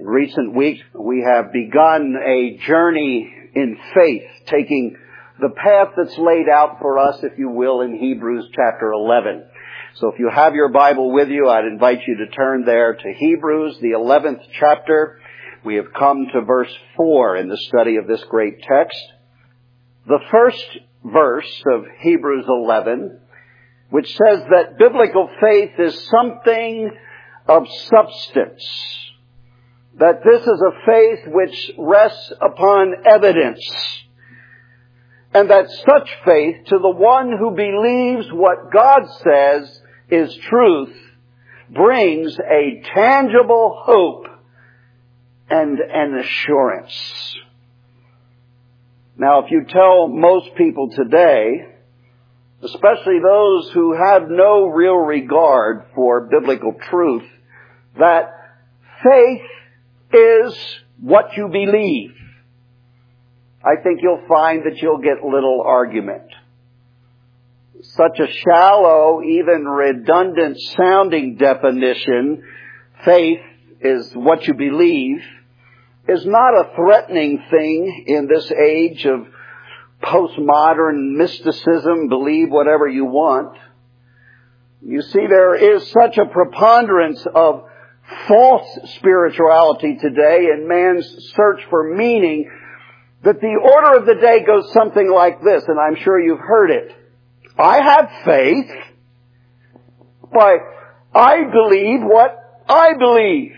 In recent weeks, we have begun a journey in faith, taking the path that's laid out for us, if you will, in Hebrews chapter 11. So if you have your Bible with you, I'd invite you to turn there to Hebrews, the 11th chapter. We have come to verse 4 in the study of this great text. The first verse of Hebrews 11, which says that biblical faith is something of substance. That this is a faith which rests upon evidence. And that such faith, to the one who believes what God says is truth, brings a tangible hope and an assurance. Now, if you tell most people today, especially those who have no real regard for biblical truth, that faith is what you believe, I think you'll find that you'll get little argument. Such a shallow, even redundant sounding definition, faith is what you believe, is not a threatening thing in this age of postmodern mysticism, believe whatever you want. You see, there is such a preponderance of false spirituality today in man's search for meaning that the order of the day goes something like this, and I'm sure you've heard it. I have faith. Why, I believe what I believe.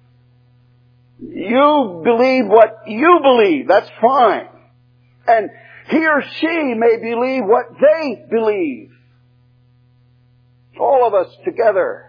You believe what you believe. That's fine. And he or she may believe what they believe. All of us together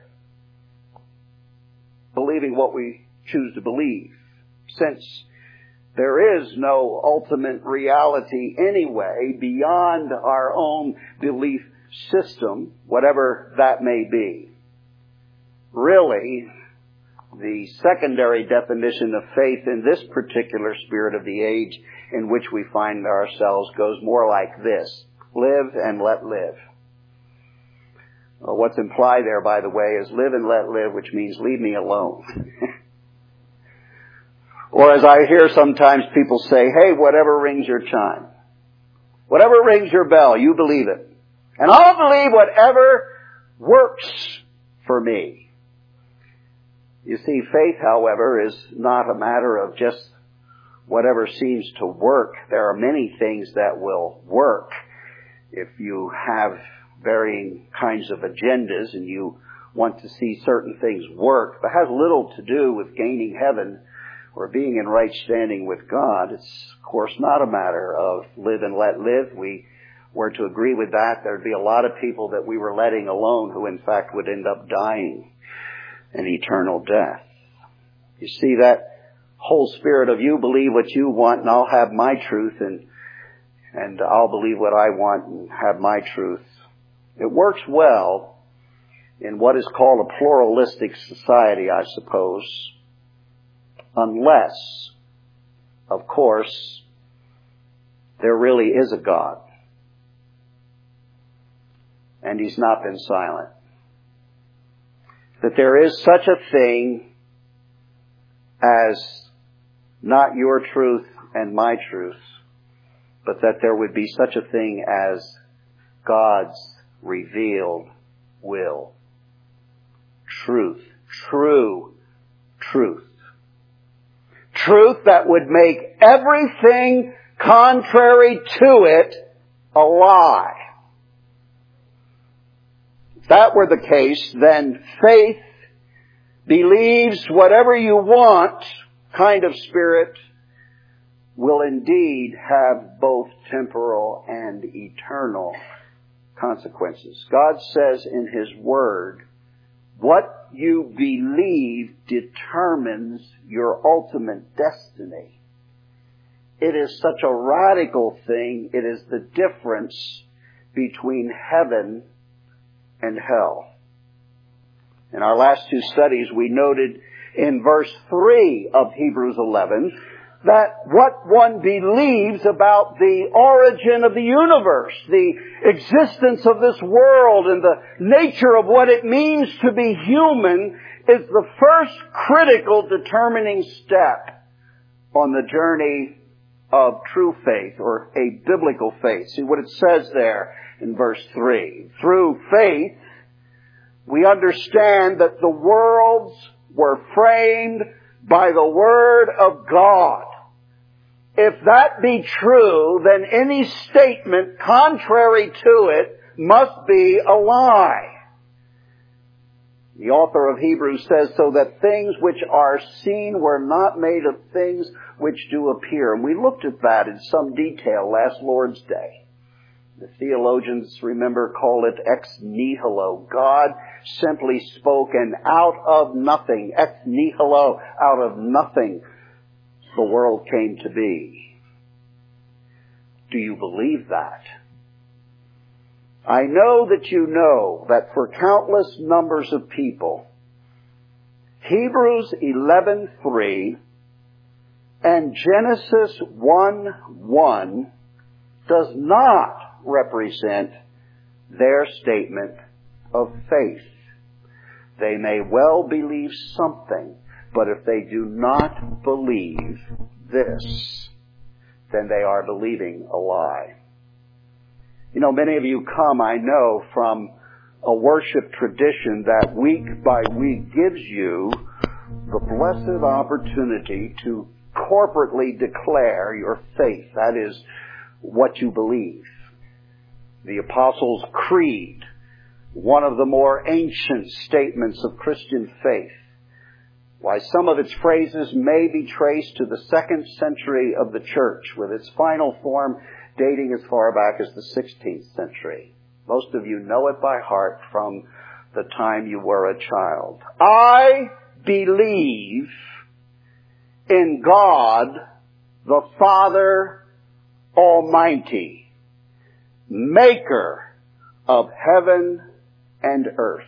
believing what we choose to believe, since there is no ultimate reality anyway beyond our own belief system, whatever that may be. Really, the secondary definition of faith in this particular spirit of the age in which we find ourselves goes more like this: live and let live. Well, what's implied there, by the way, is live and let live, which means leave me alone. Or as I hear sometimes people say, hey, whatever rings your chime, whatever rings your bell, you believe it. And I'll believe whatever works for me. You see, faith, however, is not a matter of just whatever seems to work. There are many things that will work if you have varying kinds of agendas and you want to see certain things work. But it has little to do with gaining heaven or being in right standing with God. It's, of course, not a matter of live and let live. We were to agree with that, there'd be a lot of people that we were letting alone who, in fact, would end up dying an eternal death. You see, that whole spirit of you believe what you want and I'll have my truth, and I'll believe what I want and have my truth. It works well in what is called a pluralistic society, I suppose, unless, of course, there really is a God. And He's not been silent. That there is such a thing as not your truth and my truth, but that there would be such a thing as God's revealed will. Truth. True truth. Truth that would make everything contrary to it a lie. If that were the case, then faith believes whatever you want kind of spirit will indeed have both temporal and eternal consequences. God says in His Word, what you believe determines your ultimate destiny. It is such a radical thing. It is the difference between heaven and hell. In our last two studies, we noted in verse 3 of Hebrews 11 that what one believes about the origin of the universe, the existence of this world, and the nature of what it means to be human is the first critical determining step on the journey of true faith, or a biblical faith. See what it says there in verse 3. Through faith, we understand that the worlds were framed by the Word of God. If that be true, then any statement contrary to it must be a lie. The author of Hebrews says, so that things which are seen were not made of things which do appear. And we looked at that in some detail last Lord's Day. The theologians, remember, call it ex nihilo. God simply spoke, and out of nothing, ex nihilo, out of nothing, the world came to be. Do you believe that? I know that you know that for countless numbers of people, Hebrews 11:3 and Genesis 1:1 does not represent their statement of faith. They may well believe something, but if they do not believe this, then they are believing a lie. You know, many of you come, I know, from a worship tradition that week by week gives you the blessed opportunity to corporately declare your faith. That is what you believe. The Apostles' Creed, one of the more ancient statements of Christian faith. Why, some of its phrases may be traced to the 2nd century of the church, with its final form dating as far back as the 16th century. Most of you know it by heart from the time you were a child. I believe in God, the Father Almighty, maker of heaven and earth,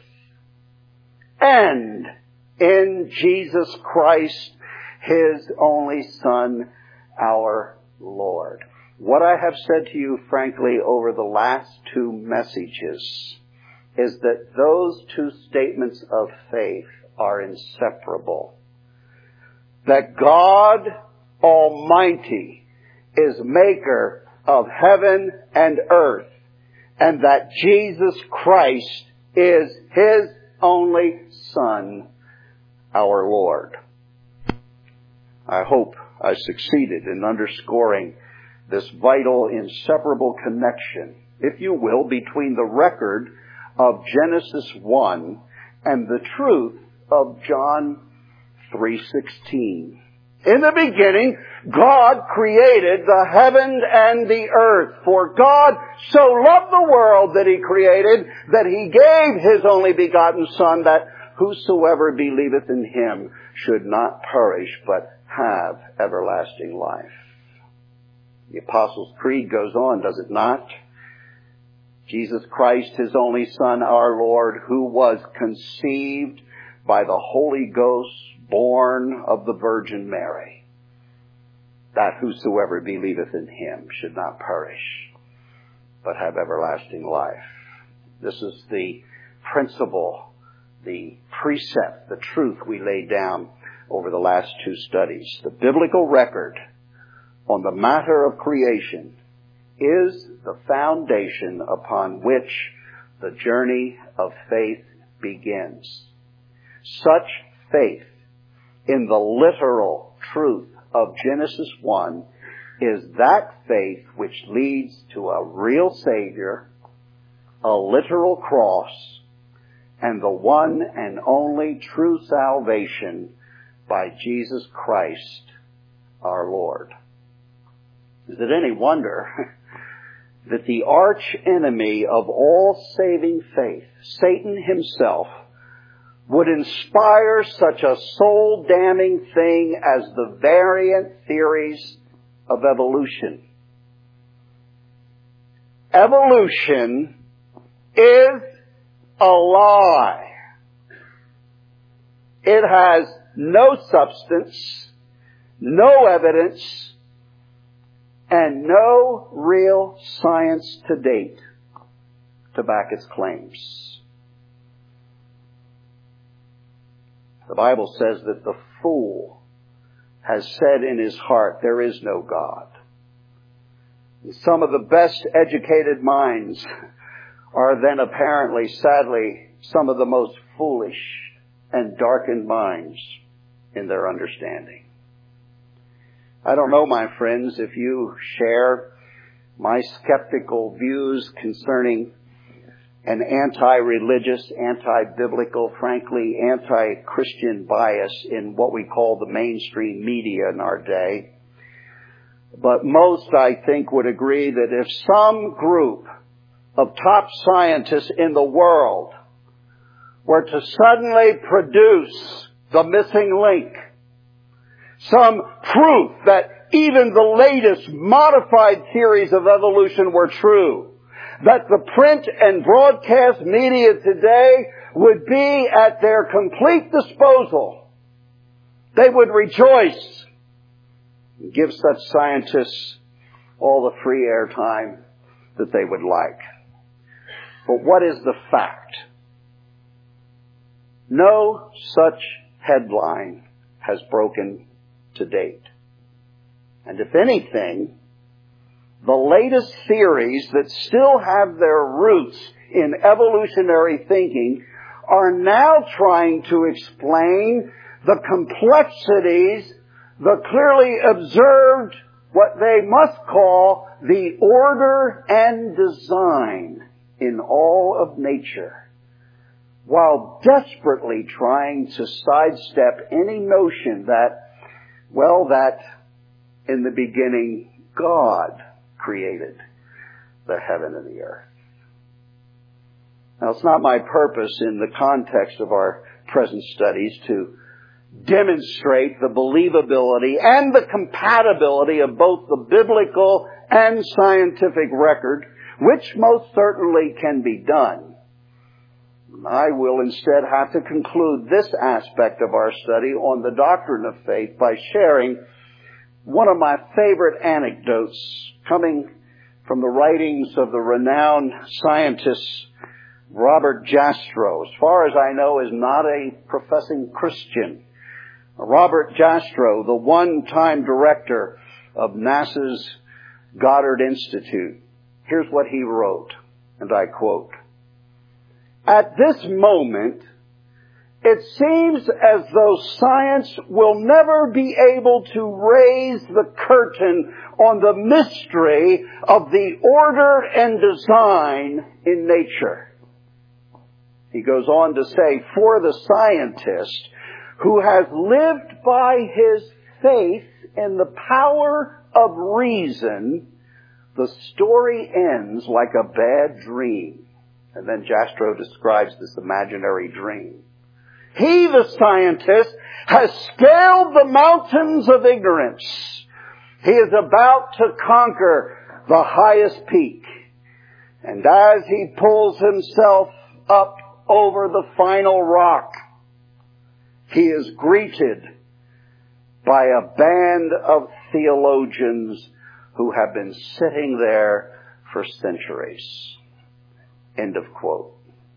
and in Jesus Christ, His only Son, our Lord. What I have said to you, frankly, over the last 2 messages is that those 2 statements of faith are inseparable. That God Almighty is maker of heaven and earth, and that Jesus Christ is His only Son, our Lord. I hope I succeeded in underscoring this vital, inseparable connection, if you will, between the record of Genesis 1 and the truth of John 3:16. In the beginning, God created the heaven and the earth. For God so loved the world that He created, that He gave His only begotten Son, that whosoever believeth in Him should not perish, but have everlasting life. The Apostles' Creed goes on, does it not? Jesus Christ, His only Son, our Lord, who was conceived by the Holy Ghost, born of the Virgin Mary, that whosoever believeth in Him should not perish, but have everlasting life. This is the principle, the precept, the truth we laid down over the last 2 studies. The biblical record on the matter of creation is the foundation upon which the journey of faith begins. Such faith in the literal truth of Genesis 1 is that faith which leads to a real Savior, a literal cross, and the one and only true salvation by Jesus Christ our Lord. Is it any wonder that the arch enemy of all saving faith, Satan himself, would inspire such a soul-damning thing as the variant theories of evolution? Evolution is a lie. It has no substance, no evidence, and no real science to date to back its claims. The Bible says that the fool has said in his heart, there is no God. And some of the best educated minds are then apparently, sadly, some of the most foolish and darkened minds in their understanding. I don't know, my friends, if you share my skeptical views concerning an anti-religious, anti-biblical, frankly, anti-Christian bias in what we call the mainstream media in our day. But most, I think, would agree that if some group of top scientists in the world were to suddenly produce the missing link, some proof that even the latest modified theories of evolution were true, that the print and broadcast media today would be at their complete disposal, they would rejoice and give such scientists all the free airtime that they would like. But what is the fact? No such headline has broken to date. And if anything, the latest theories that still have their roots in evolutionary thinking are now trying to explain the complexities, the clearly observed, what they must call the order and design in all of nature, while desperately trying to sidestep any notion that, well, that in the beginning God created the heaven and the earth. Now, it's not my purpose in the context of our present studies to demonstrate the believability and the compatibility of both the biblical and scientific record, which most certainly can be done. I will instead have to conclude this aspect of our study on the doctrine of faith by sharing one of my favorite anecdotes coming from the writings of the renowned scientist Robert Jastrow. As far as I know, is not a professing Christian. Robert Jastrow, the one-time director of NASA's Goddard Institute. Here's what he wrote, and I quote, "At this moment, it seems as though science will never be able to raise the curtain on the mystery of the order and design in nature." He goes on to say, for the scientist who has lived by his faith in the power of reason, the story ends like a bad dream. And then Jastrow describes this imaginary dream. He, the scientist, has scaled the mountains of ignorance. He is about to conquer the highest peak. And as he pulls himself up over the final rock, he is greeted by a band of theologians who have been sitting there for centuries. End of quote.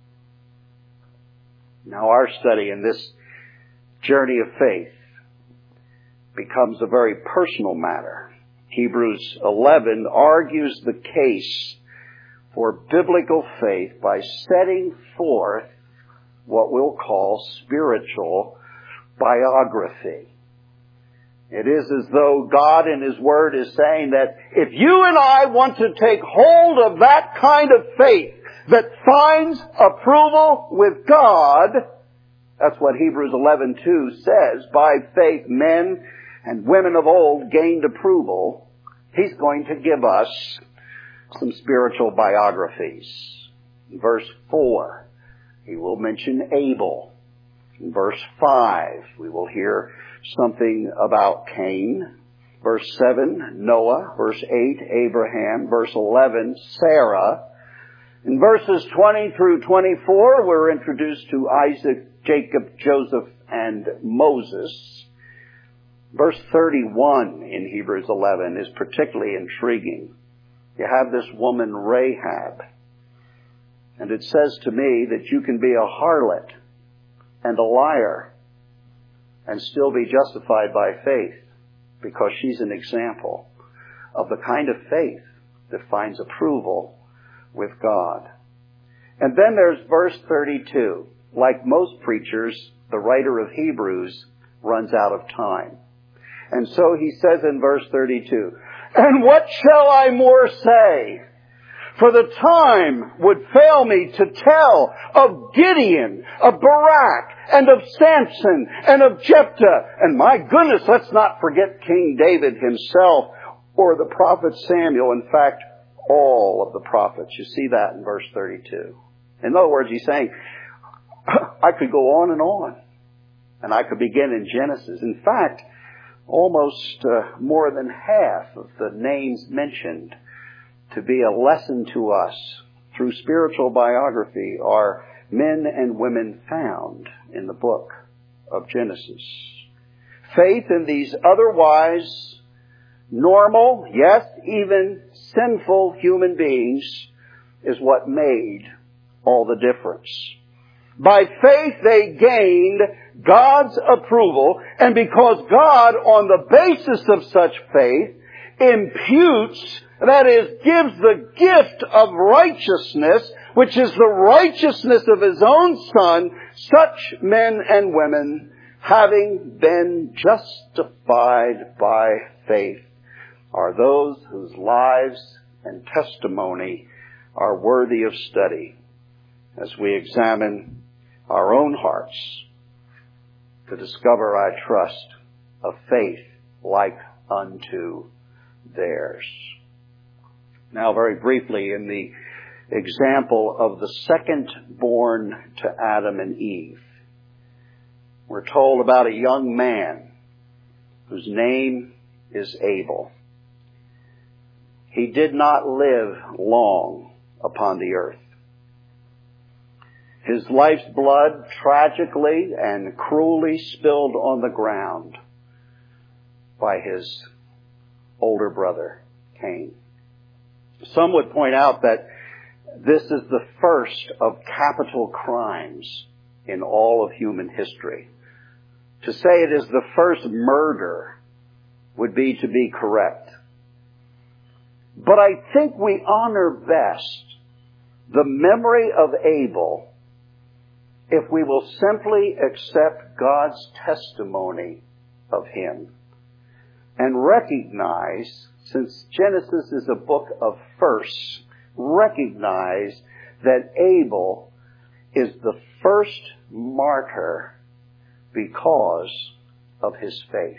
Now our study in this journey of faith becomes a very personal matter. Hebrews 11 argues the case for biblical faith by setting forth what we'll call spiritual biography. It is as though God in His Word is saying that if you and I want to take hold of that kind of faith that finds approval with God, that's what Hebrews 11:2 says, by faith men and women of old gained approval, He's going to give us some spiritual biographies. In verse 4, He will mention Abel. In verse 5, we will hear something about Cain. Verse 7, Noah. Verse 8, Abraham. Verse 11, Sarah. In verses 20 through 24, we're introduced to Isaac, Jacob, Joseph, and Moses. Verse 31 in Hebrews 11 is particularly intriguing. You have this woman Rahab. And it says to me that you can be a harlot and a liar and still be justified by faith, because she's an example of the kind of faith that finds approval with God. And then there's verse 32. Like most preachers, the writer of Hebrews runs out of time. And so he says in verse 32, "And what shall I more say? For the time would fail me to tell of Gideon, of Barak, and of Samson, and of Jephthah." And my goodness, let's not forget King David himself, or the prophet Samuel. In fact, all of the prophets. You see that in verse 32. In other words, he's saying, I could go on, and I could begin in Genesis. In fact, almost more than half of the names mentioned to be a lesson to us through spiritual biography are men and women found in the book of Genesis. Faith in these otherwise normal, yes, even sinful human beings is what made all the difference. By faith they gained God's approval, and because God, on the basis of such faith, imputes, that is, gives the gift of righteousness, which is the righteousness of His own Son, such men and women, having been justified by faith, are those whose lives and testimony are worthy of study as we examine our own hearts to discover, I trust, a faith like unto theirs. Now, very briefly, in the example of the second born to Adam and Eve, we're told about a young man whose name is Abel. He did not live long upon the earth. His life's blood tragically and cruelly spilled on the ground by his older brother, Cain. Some would point out that this is the first of capital crimes in all of human history. To say it is the first murder would be to be correct. But I think we honor best the memory of Abel if we will simply accept God's testimony of him and recognize, since Genesis is a book of firsts, recognize that Abel is the first martyr because of his faith.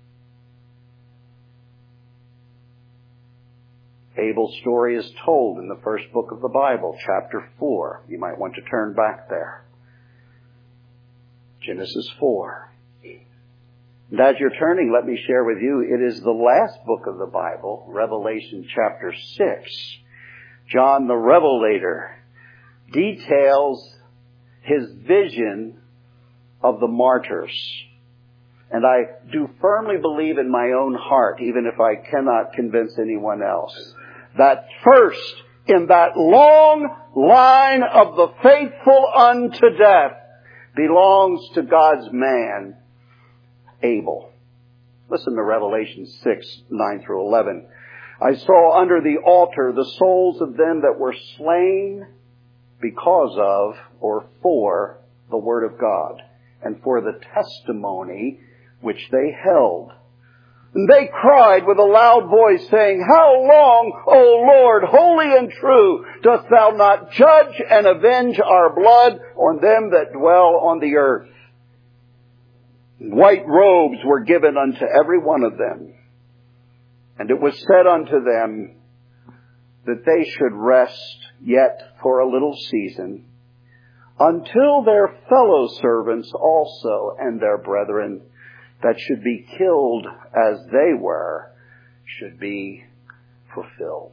Abel's story is told in the first book of the Bible, chapter 4. You might want to turn back there. Genesis 4. And as you're turning, let me share with you, it is the last book of the Bible, Revelation chapter 6. John the Revelator details his vision of the martyrs. And I do firmly believe in my own heart, even if I cannot convince anyone else, that first in that long line of the faithful unto death belongs to God's man, Abel. Listen to Revelation 6, 9 through 11. I saw under the altar the souls of them that were slain because of, or for, the word of God, and for the testimony which they held. And they cried with a loud voice, saying, How long, O Lord, holy and true, dost thou not judge and avenge our blood on them that dwell on the earth? White robes were given unto every one of them. And it was said unto them that they should rest yet for a little season, until their fellow servants also and their brethren that should be killed as they were should be fulfilled.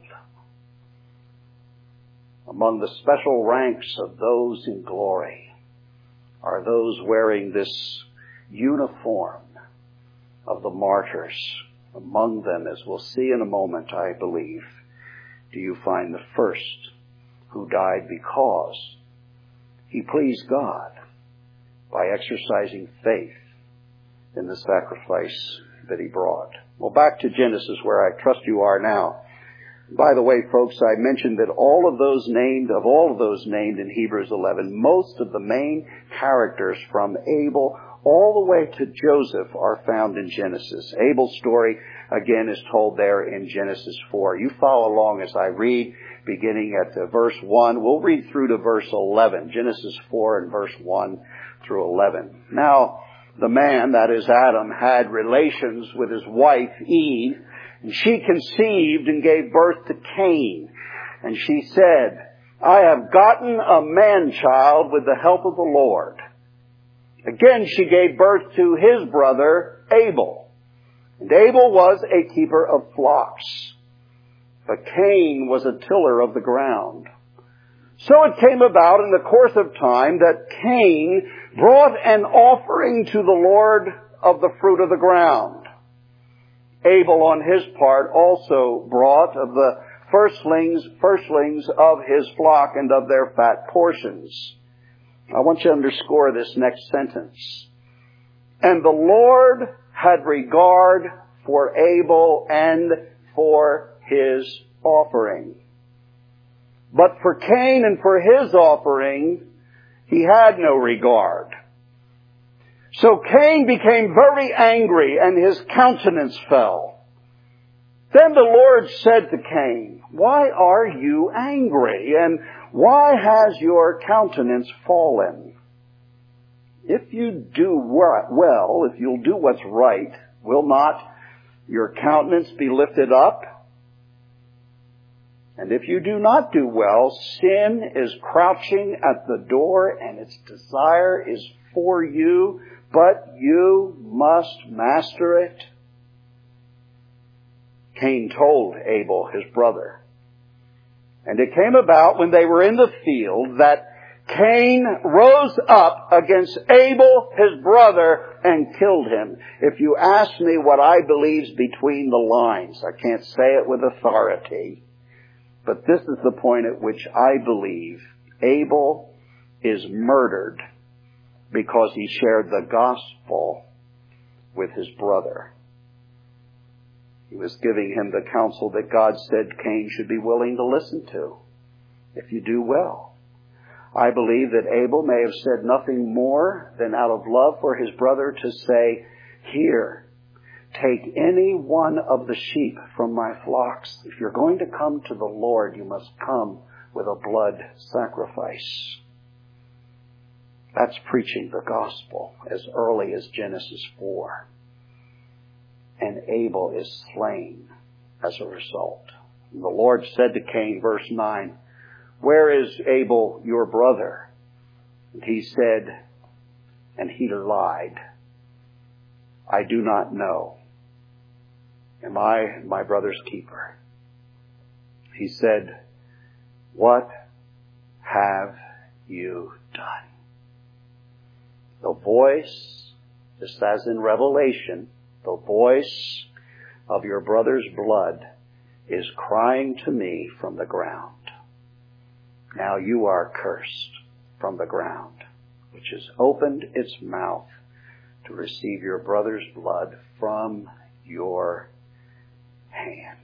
Among the special ranks of those in glory are those wearing this uniform of the martyrs. Among them, as we'll see in a moment, I believe, do you find the first who died because he pleased God by exercising faith in the sacrifice that he brought. Well, back to Genesis, where I trust you are now. By the way, folks, I mentioned that all of those named in Hebrews 11, most of the main characters from Abel all the way to Joseph are found in Genesis. Abel's story, again, is told there in Genesis 4. You follow along as I read, beginning at verse 1. We'll read through to verse 11, Genesis 4 and verse 1 through 11. Now, the man, that is Adam, had relations with his wife, Eve, and she conceived and gave birth to Cain. And she said, I have gotten a man-child with the help of the Lord. Again, she gave birth to his brother, Abel. And Abel was a keeper of flocks, but Cain was a tiller of the ground. So it came about in the course of time that Cain brought an offering to the Lord of the fruit of the ground. Abel, on his part, also brought of the firstlings of his flock and of their fat portions. I want you to underscore this next sentence. And the Lord had regard for Abel and for his offering. But for Cain and for his offering, he had no regard. So Cain became very angry, and his countenance fell. Then the Lord said to Cain, why are you angry, and why has your countenance fallen? If you do well, if you'll do what's right, will not your countenance be lifted up? And if you do not do well, sin is crouching at the door, and its desire is for you, but you must master it. Cain told Abel, his brother. And it came about when they were in the field that Cain rose up against Abel, his brother, and killed him. If you ask me what I believe's between the lines, I can't say it with authority, but this is the point at which I believe Abel is murdered because he shared the gospel with his brother. He was giving him the counsel that God said Cain should be willing to listen to. If you do well. I believe that Abel may have said nothing more than out of love for his brother to say, here, take any one of the sheep from my flocks. If you're going to come to the Lord, you must come with a blood sacrifice. That's preaching the gospel as early as Genesis 4. And Abel is slain as a result. And the Lord said to Cain, verse 9, where is Abel, your brother? And he said, and he lied, I do not know. Am I my brother's keeper? He said, what have you done? The voice, just as in Revelation, the voice of your brother's blood is crying to me from the ground. Now you are cursed from the ground, which has opened its mouth to receive your brother's blood from your hand.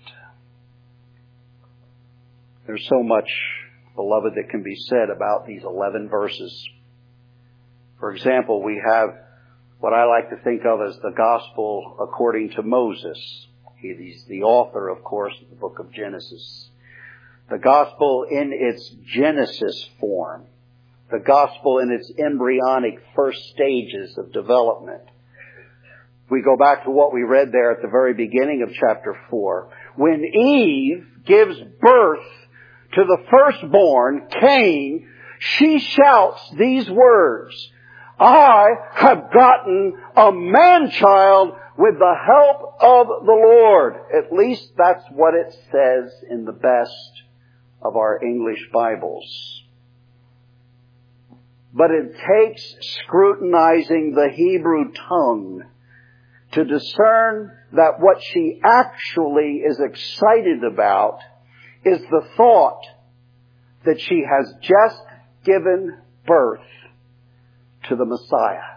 There's so much, beloved, that can be said about these 11 verses. For example, we have what I like to think of as the gospel according to Moses. He's the author, of course, of the book of Genesis. The gospel in its Genesis form. The gospel in its embryonic first stages of development. We go back to what we read there at the very beginning of chapter 4. When Eve gives birth to the firstborn, Cain, she shouts these words, I have gotten a man-child with the help of the Lord. At least that's what it says in the best of our English Bibles. But it takes scrutinizing the Hebrew tongue to discern that what she actually is excited about is the thought that she has just given birth to the Messiah.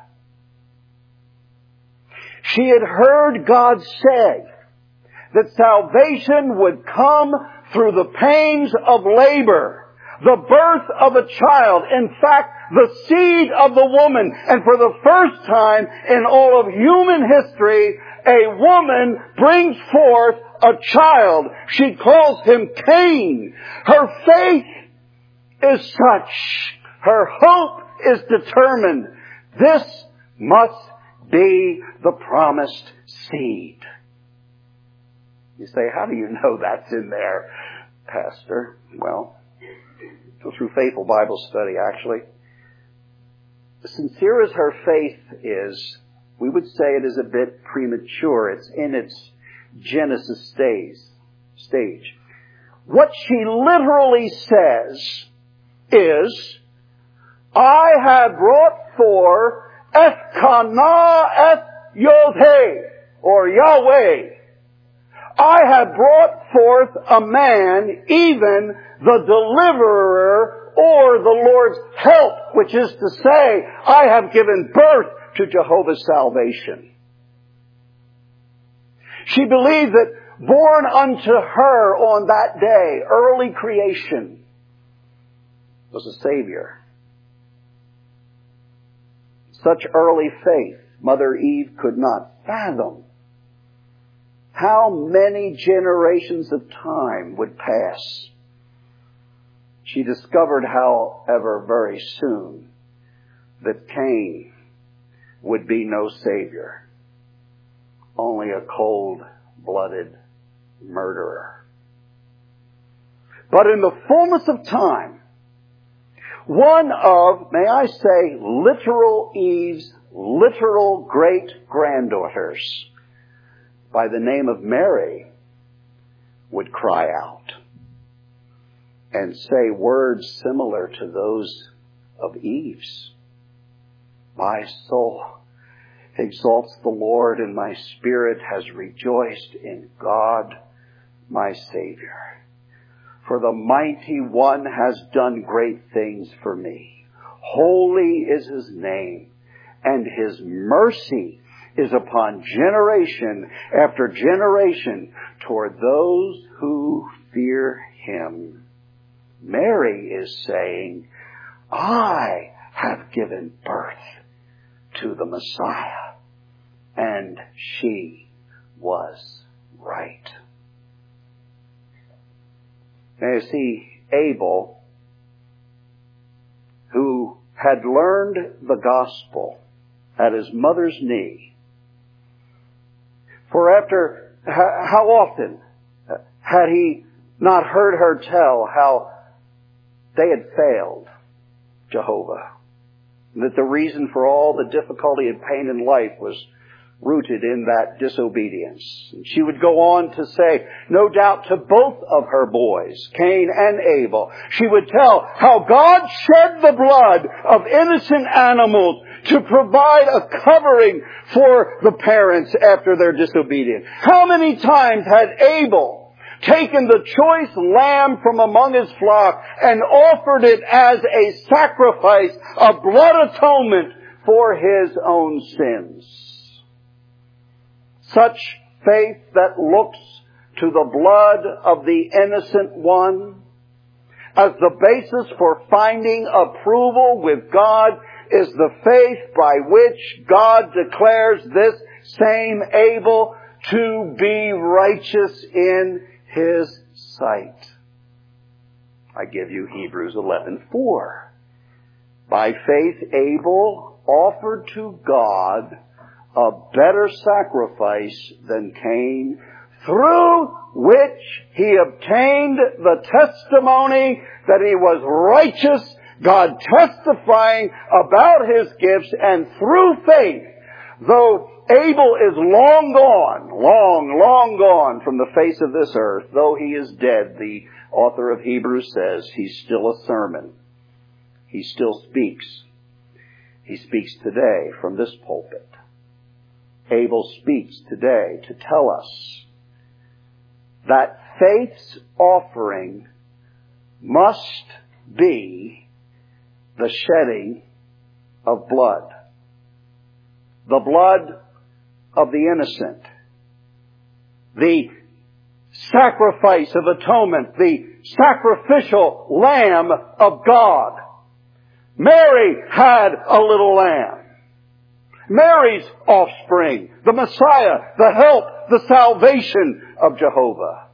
She had heard God say that salvation would come through the pains of labor, the birth of a child, in fact, the seed of the woman. And for the first time in all of human history, a woman brings forth a child. She calls him Cain. Her faith is such. Her hope is determined. This must be the promised seed. You say, how do you know that's in there, Pastor? Well, go through Faithful Bible Study, actually. As sincere as her faith is, we would say it is a bit premature. It's in its Genesis stage. What she literally says is, I have brought forth Elkanah eth Yod-Heh, or Yahweh. I have brought forth a man, even the deliverer, or the Lord's help, which is to say, I have given birth to Jehovah's salvation. She believed that born unto her on that day, early creation, was a Savior. Such early faith, Mother Eve could not fathom how many generations of time would pass. She discovered, however, very soon that Cain would be no Savior, only a cold-blooded murderer. But in the fullness of time, one of, may I say, literal Eve's literal great-granddaughters, by the name of Mary, would cry out and say words similar to those of Eve's. My soul exalts the Lord, and my spirit has rejoiced in God, my Savior. For the Mighty One has done great things for me. Holy is His name, and His mercy is upon generation after generation toward those who fear Him. Mary is saying, I have given birth to the Messiah. And she was right. Now you see, Abel, who had learned the gospel at his mother's knee, for after, how often had he not heard her tell how they had failed Jehovah? And that the reason for all the difficulty and pain in life was rooted in that disobedience. And she would go on to say, no doubt to both of her boys, Cain and Abel, she would tell how God shed the blood of innocent animals to provide a covering for the parents after their disobedience. How many times had Abel taken the choice lamb from among his flock and offered it as a sacrifice of blood atonement for his own sins? Such faith that looks to the blood of the innocent one as the basis for finding approval with God is the faith by which God declares this same Abel to be righteous in His sight. I give you Hebrews 11:4. By faith Abel offered to God a better sacrifice than Cain, through which he obtained the testimony that he was righteous, God testifying about his gifts, and through faith, though Abel is long gone from the face of this earth, though he is dead, the author of Hebrews says he's still a sermon. He still speaks. He speaks today from this pulpit. Abel speaks today to tell us that faith's offering must be the shedding of blood. The blood of the innocent. The sacrifice of atonement. The sacrificial Lamb of God. Mary had a little lamb. Mary's offspring, the Messiah, the help, the salvation of Jehovah.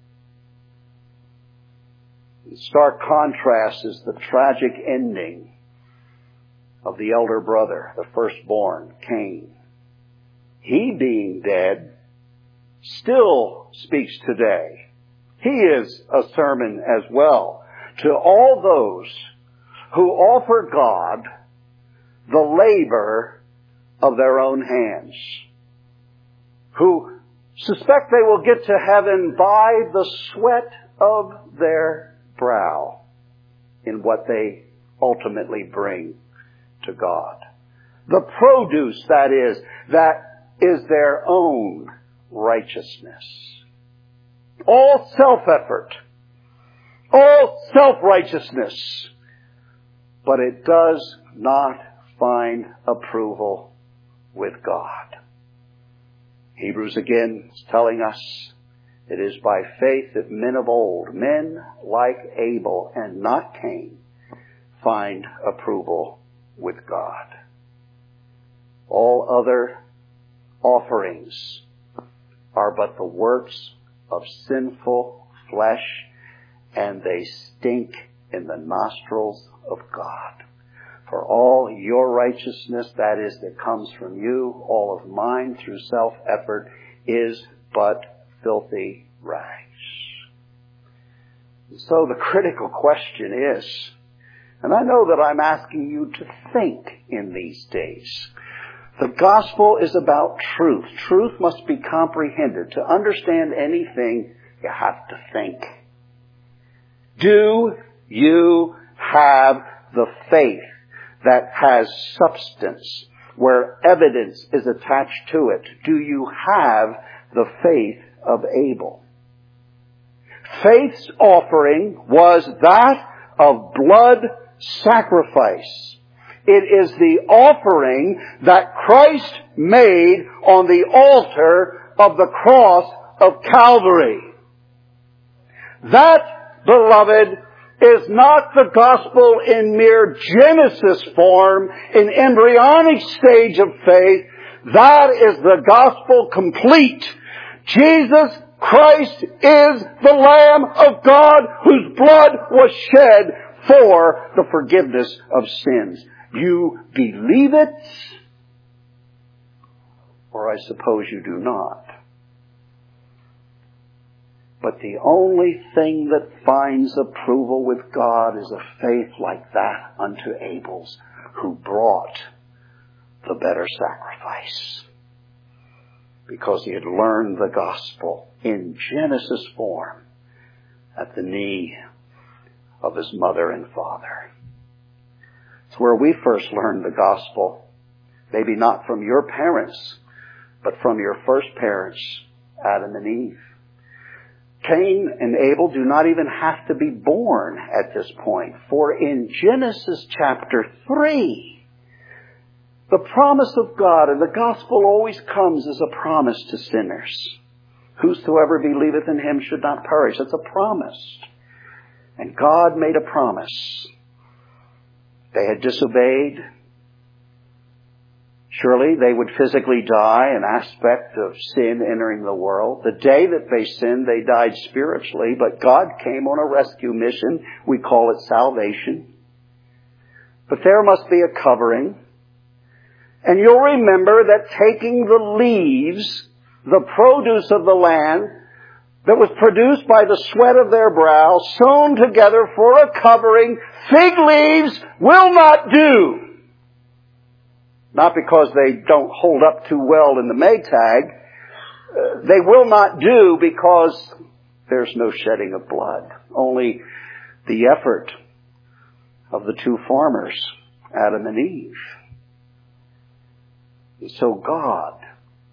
In stark contrast is the tragic ending of the elder brother, the firstborn, Cain. He, being dead, still speaks today. He is a sermon as well to all those who offer God the labor of their own hands, who suspect they will get to heaven by the sweat of their brow in what they ultimately bring to God. The produce, that is their own righteousness. All self-effort, all self-righteousness, but it does not find approval with God. Hebrews again is telling us it is by faith that men of old, men like Abel and not Cain, find approval with God. All other offerings are but the works of sinful flesh, and they stink in the nostrils of God. For all your righteousness, that is, that comes from you, all of mine through self-effort, is but filthy rags. So the critical question is, and I know that I'm asking you to think in these days, the gospel is about truth. Truth must be comprehended. To understand anything, you have to think. Do you have the faith that has substance, where evidence is attached to it? Do you have the faith of Abel? Faith's offering was that of blood sacrifice. It is the offering that Christ made on the altar of the cross of Calvary. That, beloved, is not the gospel in mere Genesis form, in embryonic stage of faith. That is the gospel complete. Jesus Christ is the Lamb of God whose blood was shed for the forgiveness of sins. You believe it, or I suppose you do not. But the only thing that finds approval with God is a faith like that unto Abel's, who brought the better sacrifice. Because he had learned the gospel in Genesis form at the knee of his mother and father. It's where we first learned the gospel. Maybe not from your parents, but from your first parents, Adam and Eve. Cain and Abel do not even have to be born at this point. For in Genesis chapter 3, the promise of God, and the gospel always comes as a promise to sinners. Whosoever believeth in him should not perish. It's a promise. And God made a promise. They had disobeyed. Surely they would physically die, an aspect of sin entering the world. The day that they sinned, they died spiritually, but God came on a rescue mission. We call it salvation. But there must be a covering. And you'll remember that taking the leaves, the produce of the land, that was produced by the sweat of their brow, sewn together for a covering, fig leaves will not do. Not because they don't hold up too well in the Maytag. They will not do because there's no shedding of blood. Only the effort of the two farmers, Adam and Eve. And so God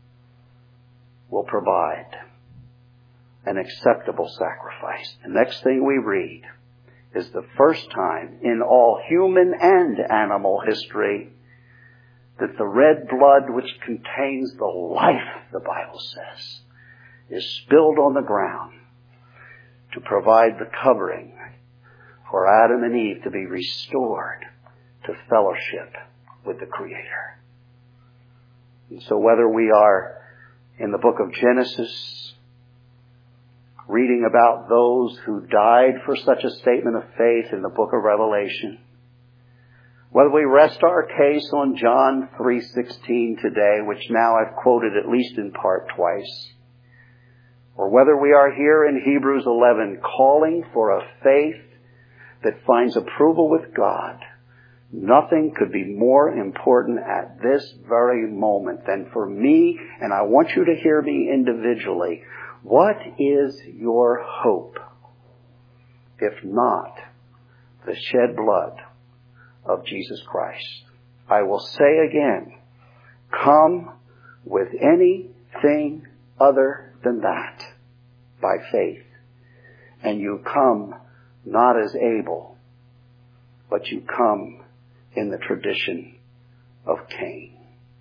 will provide an acceptable sacrifice. The next thing we read is the first time in all human and animal history that the red blood, which contains the life, the Bible says, is spilled on the ground to provide the covering for Adam and Eve to be restored to fellowship with the Creator. And so whether we are in the book of Genesis, reading about those who died for such a statement of faith in the book of Revelation, whether we rest our case on John 3:16 today, which now I've quoted at least in part twice, or whether we are here in Hebrews 11 calling for a faith that finds approval with God, nothing could be more important at this very moment than for me, and I want you to hear me individually. What is your hope, if not the shed blood of Jesus Christ? I will say again, come with anything other than that by faith, and you come not as Abel, but you come in the tradition of Cain.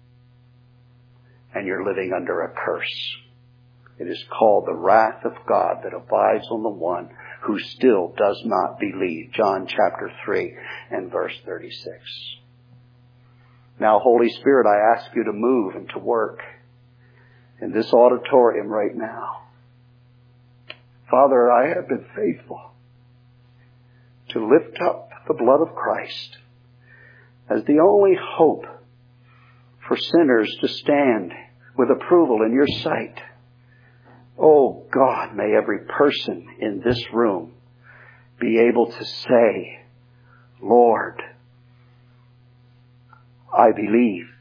And you're living under a curse. It is called the wrath of God that abides on the one who still does not believe. John chapter 3 and verse 36. Now, Holy Spirit, I ask you to move and to work in this auditorium right now. Father, I have been faithful to lift up the blood of Christ as the only hope for sinners to stand with approval in your sight. Oh God, may every person in this room be able to say, Lord, I believe.